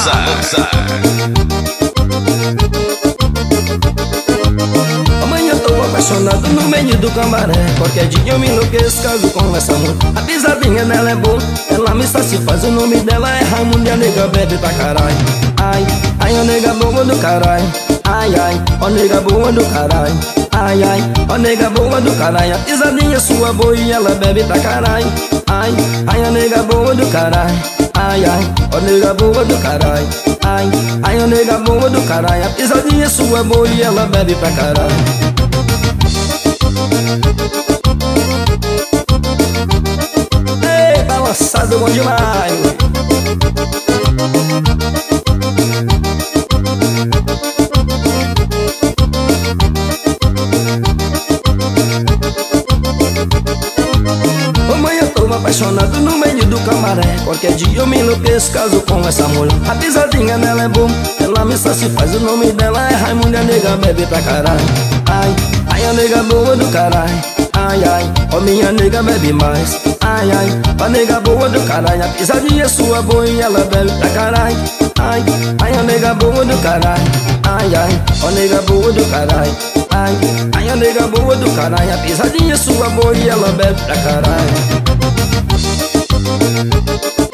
Amanhã eu tô apaixonado no meio do camaré. Qualquer dia eu me enlouqueço caso com essa mulher. A pisadinha dela é boa, ela me satisfaz. O nome dela é Raimundo e a nega bebe pra caralho. Ai, ai, a nega boa do caralho. Ai, ai, ó nega boa do caralho. Ai, ai, ó nega boa do caralho. A pisadinha sua boa e ela bebe pra caralho. Ai, ai, a nega boa do caralho. Ai, ai, ó nega boa do caralho. Ai, ai, a nega boa do caralho. A pisadinha sua boa e ela bebe pra caralho. Ei, balançado bom demais. Mamãe, eu tô apaixonado no meio do camaré. Qualquer dia eu me enlouqueço caso com essa mulher. A pisadinha dela é boa, ela me satisfaz. O nome dela é Raimundo e a nega bebe pra caralho. Ai, ai, a nega boa do caralho. Ai, ai, ó minha nega bebe mais. Ai, ai, a nega boa do caralho. A pisadinha é sua boa e ela bebe pra caralho. Ai, ai, a nega boa do caralho. Ai, ai, ó nega boa do caralho. Ai, ai, a nega boa do caralho. A pisadinha é sua boa e ela bebe pra caralho.